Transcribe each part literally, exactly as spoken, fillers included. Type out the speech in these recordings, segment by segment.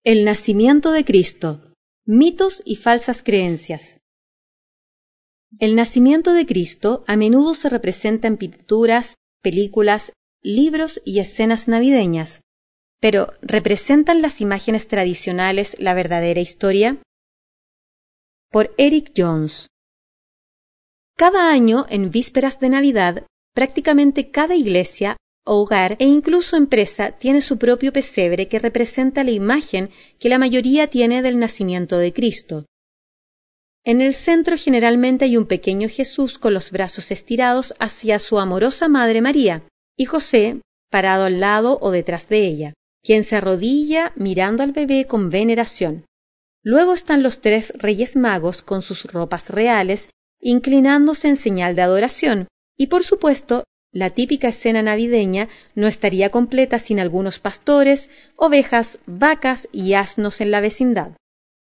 El nacimiento de Cristo. Mitos y falsas creencias. El nacimiento de Cristo a menudo se representa en pinturas, películas, libros y escenas navideñas. Pero, ¿representan las imágenes tradicionales la verdadera historia? Por Eric Jones. Cada año, en vísperas de Navidad, prácticamente cada iglesia, hogar e incluso empresa tiene su propio pesebre que representa la imagen que la mayoría tiene del nacimiento de Cristo. En el centro generalmente hay un pequeño Jesús con los brazos estirados hacia su amorosa madre María, y José parado al lado o detrás de ella, quien se arrodilla mirando al bebé con veneración. Luego están los tres reyes magos con sus ropas reales, inclinándose en señal de adoración, y por supuesto, la típica escena navideña no estaría completa sin algunos pastores, ovejas, vacas y asnos en la vecindad.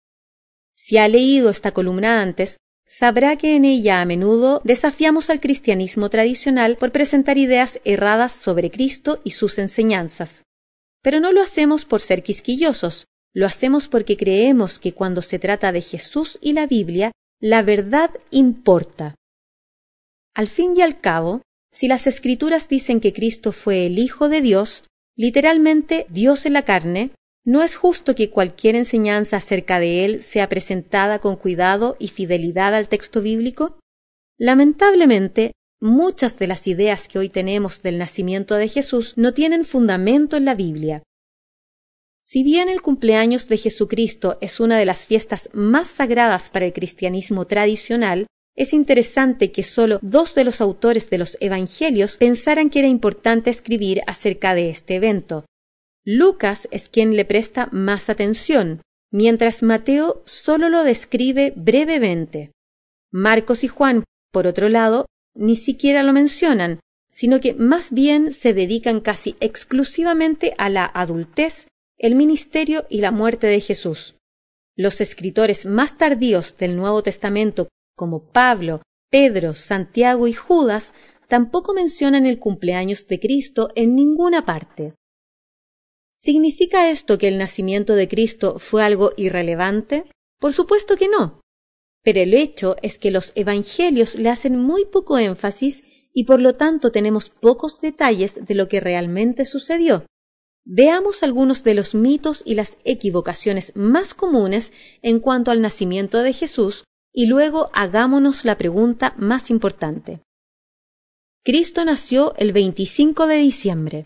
Si ha leído esta columna antes, sabrá que en ella a menudo desafiamos al cristianismo tradicional por presentar ideas erradas sobre Cristo y sus enseñanzas. Pero no lo hacemos por ser quisquillosos, lo hacemos porque creemos que cuando se trata de Jesús y la Biblia, la verdad importa. Al fin y al cabo, si las Escrituras dicen que Cristo fue el Hijo de Dios, literalmente Dios en la carne, ¿no es justo que cualquier enseñanza acerca de Él sea presentada con cuidado y fidelidad al texto bíblico? Lamentablemente, muchas de las ideas que hoy tenemos del nacimiento de Jesús no tienen fundamento en la Biblia. Si bien el cumpleaños de Jesucristo es una de las fiestas más sagradas para el cristianismo tradicional, es interesante que solo dos de los autores de los Evangelios pensaran que era importante escribir acerca de este evento. Lucas es quien le presta más atención, mientras Mateo solo lo describe brevemente. Marcos y Juan, por otro lado, ni siquiera lo mencionan, sino que más bien se dedican casi exclusivamente a la adultez, el ministerio y la muerte de Jesús. Los escritores más tardíos del Nuevo Testamento, como Pablo, Pedro, Santiago y Judas, tampoco mencionan el cumpleaños de Cristo en ninguna parte. ¿Significa esto que el nacimiento de Cristo fue algo irrelevante? Por supuesto que no. Pero el hecho es que los evangelios le hacen muy poco énfasis y por lo tanto tenemos pocos detalles de lo que realmente sucedió. Veamos algunos de los mitos y las equivocaciones más comunes en cuanto al nacimiento de Jesús y luego hagámonos la pregunta más importante. Cristo nació el veinticinco de diciembre.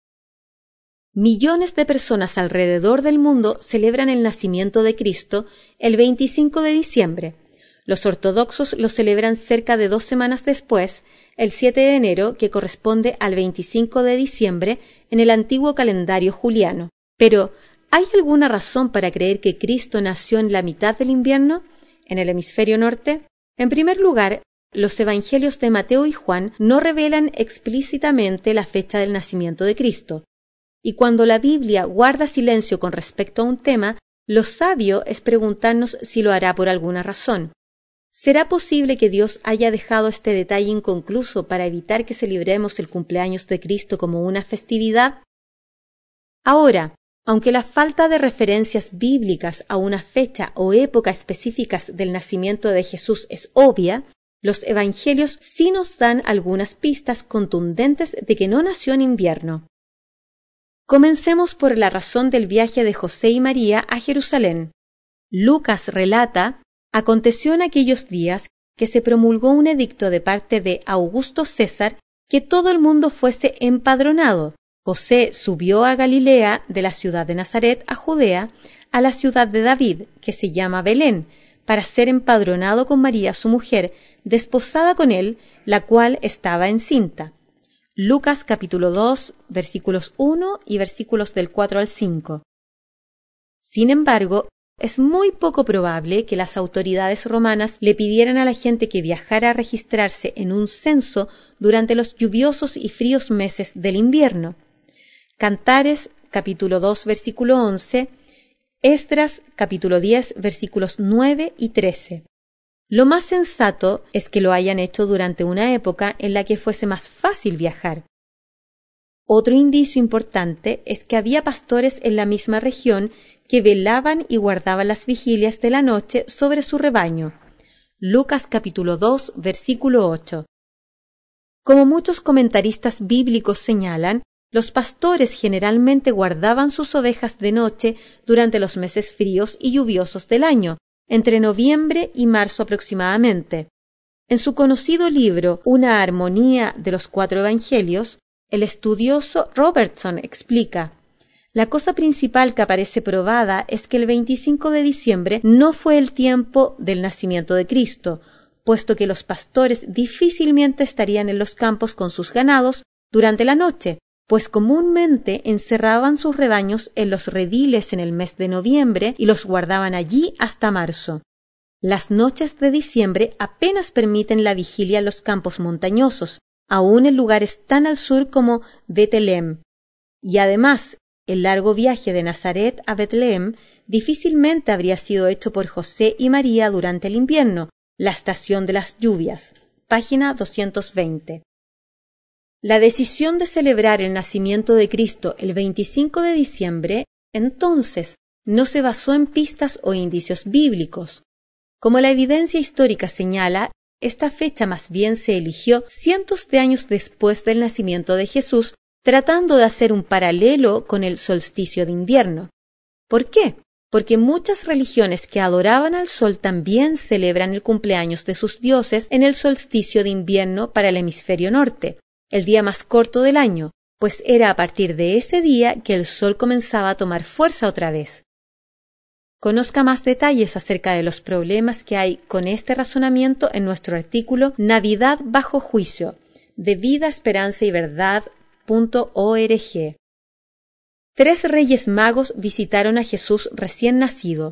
Millones de personas alrededor del mundo celebran el nacimiento de Cristo el veinticinco de diciembre. Los ortodoxos lo celebran cerca de dos semanas después, el siete de enero, que corresponde al veinticinco de diciembre en el antiguo calendario juliano. Pero, ¿hay alguna razón para creer que Cristo nació en la mitad del invierno, en el hemisferio norte? En primer lugar, los evangelios de Mateo y Juan no revelan explícitamente la fecha del nacimiento de Cristo. Y cuando la Biblia guarda silencio con respecto a un tema, lo sabio es preguntarnos si lo hará por alguna razón. ¿Será posible que Dios haya dejado este detalle inconcluso para evitar que celebremos el cumpleaños de Cristo como una festividad? Ahora, aunque la falta de referencias bíblicas a una fecha o época específicas del nacimiento de Jesús es obvia, los evangelios sí nos dan algunas pistas contundentes de que no nació en invierno. Comencemos por la razón del viaje de José y María a Jerusalén. Lucas relata: aconteció en aquellos días que se promulgó un edicto de parte de Augusto César que todo el mundo fuese empadronado. José subió a Galilea de la ciudad de Nazaret a Judea, a la ciudad de David, que se llama Belén, para ser empadronado con María su mujer, desposada con él, la cual estaba encinta. Lucas capítulo dos, versículos uno y versículos del cuatro al cinco. Sin embargo, es muy poco probable que las autoridades romanas le pidieran a la gente que viajara a registrarse en un censo durante los lluviosos y fríos meses del invierno. Cantares capítulo dos, versículo once, Esdras capítulo diez, versículos nueve y trece. Lo más sensato es que lo hayan hecho durante una época en la que fuese más fácil viajar. Otro indicio importante es que había pastores en la misma región que velaban y guardaban las vigilias de la noche sobre su rebaño. Lucas capítulo dos, versículo ocho. Como muchos comentaristas bíblicos señalan, los pastores generalmente guardaban sus ovejas de noche durante los meses fríos y lluviosos del año, entre noviembre y marzo aproximadamente. En su conocido libro Una armonía de los cuatro evangelios, el estudioso Robertson explica: la cosa principal que aparece probada es que el veinticinco de diciembre no fue el tiempo del nacimiento de Cristo, puesto que los pastores difícilmente estarían en los campos con sus ganados durante la noche, pues comúnmente encerraban sus rebaños en los rediles en el mes de noviembre y los guardaban allí hasta marzo. Las noches de diciembre apenas permiten la vigilia en los campos montañosos, aún en lugares tan al sur como Betlem. Y además, el largo viaje de Nazaret a Betlem difícilmente habría sido hecho por José y María durante el invierno, la estación de las lluvias. Página doscientos veinte. La decisión de celebrar el nacimiento de Cristo el veinticinco de diciembre, entonces, no se basó en pistas o indicios bíblicos. Como la evidencia histórica señala, esta fecha más bien se eligió cientos de años después del nacimiento de Jesús, tratando de hacer un paralelo con el solsticio de invierno. ¿Por qué? Porque muchas religiones que adoraban al sol también celebran el cumpleaños de sus dioses en el solsticio de invierno para el hemisferio norte, el día más corto del año, pues era a partir de ese día que el sol comenzaba a tomar fuerza otra vez. Conozca más detalles acerca de los problemas que hay con este razonamiento en nuestro artículo Navidad bajo juicio, de vida, esperanza y verdad punto org. Tres reyes magos visitaron a Jesús recién nacido.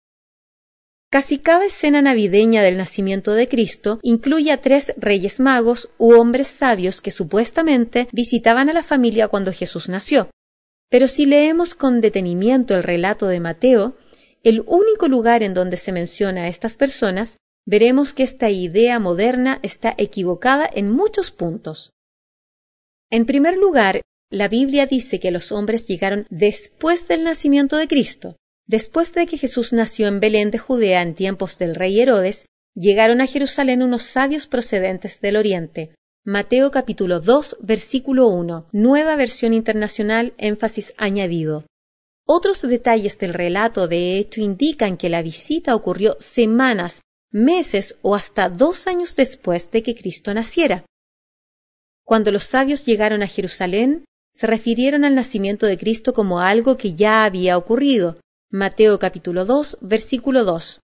Casi cada escena navideña del nacimiento de Cristo incluye a tres reyes magos u hombres sabios que supuestamente visitaban a la familia cuando Jesús nació. Pero si leemos con detenimiento el relato de Mateo, el único lugar en donde se menciona a estas personas, veremos que esta idea moderna está equivocada en muchos puntos. En primer lugar, la Biblia dice que los hombres llegaron después del nacimiento de Cristo. Después de que Jesús nació en Belén de Judea en tiempos del rey Herodes, llegaron a Jerusalén unos sabios procedentes del oriente. Mateo capítulo dos, versículo uno, Nueva Versión Internacional, énfasis añadido. Otros detalles del relato de hecho indican que la visita ocurrió semanas, meses o hasta dos años después de que Cristo naciera. Cuando los sabios llegaron a Jerusalén, se refirieron al nacimiento de Cristo como algo que ya había ocurrido. Mateo capítulo dos, versículo dos.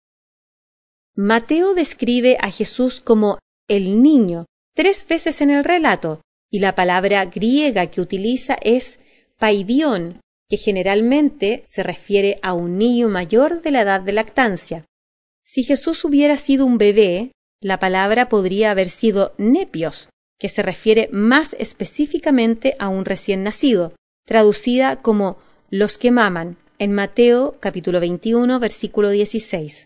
Mateo describe a Jesús como el niño tres veces en el relato, y la palabra griega que utiliza es paidión, que generalmente se refiere a un niño mayor de la edad de lactancia. Si Jesús hubiera sido un bebé, la palabra podría haber sido nepios, que se refiere más específicamente a un recién nacido, traducida como los que maman, en Mateo capítulo veintiuno, versículo dieciséis.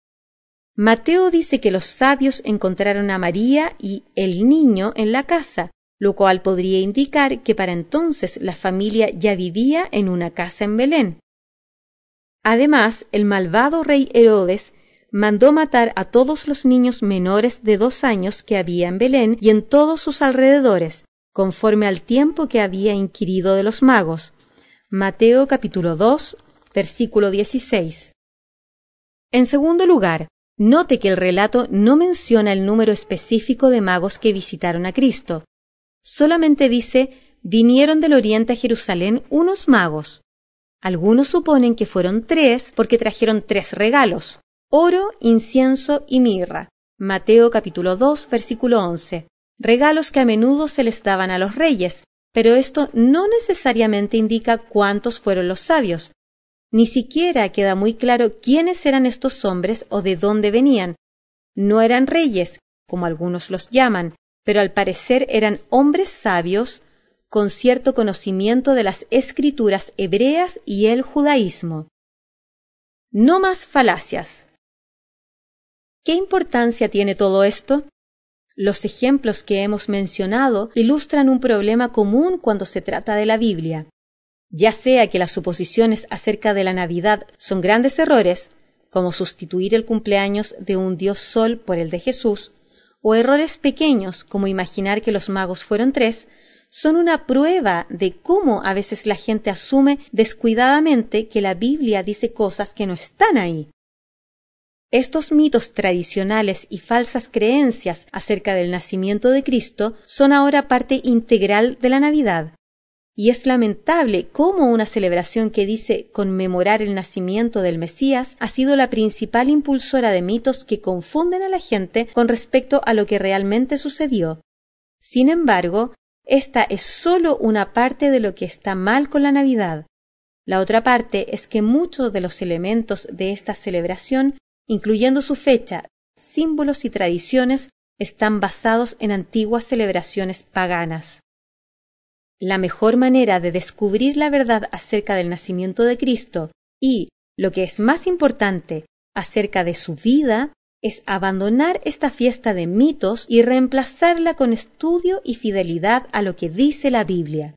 Mateo dice que los sabios encontraron a María y el niño en la casa, lo cual podría indicar que para entonces la familia ya vivía en una casa en Belén. Además, el malvado rey Herodes mandó matar a todos los niños menores de dos años que había en Belén y en todos sus alrededores, conforme al tiempo que había inquirido de los magos. Mateo capítulo dos, versículo dieciséis. En segundo lugar, note que el relato no menciona el número específico de magos que visitaron a Cristo. Solamente dice, vinieron del oriente a Jerusalén unos magos. Algunos suponen que fueron tres porque trajeron tres regalos: oro, incienso y mirra. Mateo capítulo dos, versículo once. Regalos que a menudo se les daban a los reyes, pero esto no necesariamente indica cuántos fueron los sabios. Ni siquiera queda muy claro quiénes eran estos hombres o de dónde venían. No eran reyes, como algunos los llaman, pero al parecer eran hombres sabios con cierto conocimiento de las escrituras hebreas y el judaísmo. No más falacias. ¿Qué importancia tiene todo esto? Los ejemplos que hemos mencionado ilustran un problema común cuando se trata de la Biblia. Ya sea que las suposiciones acerca de la Navidad son grandes errores, como sustituir el cumpleaños de un dios sol por el de Jesús, o errores pequeños como imaginar que los magos fueron tres, son una prueba de cómo a veces la gente asume descuidadamente que la Biblia dice cosas que no están ahí. Estos mitos tradicionales y falsas creencias acerca del nacimiento de Cristo son ahora parte integral de la Navidad. Y es lamentable cómo una celebración que dice conmemorar el nacimiento del Mesías ha sido la principal impulsora de mitos que confunden a la gente con respecto a lo que realmente sucedió. Sin embargo, esta es solo una parte de lo que está mal con la Navidad. La otra parte es que muchos de los elementos de esta celebración, incluyendo su fecha, símbolos y tradiciones, están basados en antiguas celebraciones paganas. La mejor manera de descubrir la verdad acerca del nacimiento de Cristo y, lo que es más importante, acerca de su vida, es abandonar esta fiesta de mitos y reemplazarla con estudio y fidelidad a lo que dice la Biblia.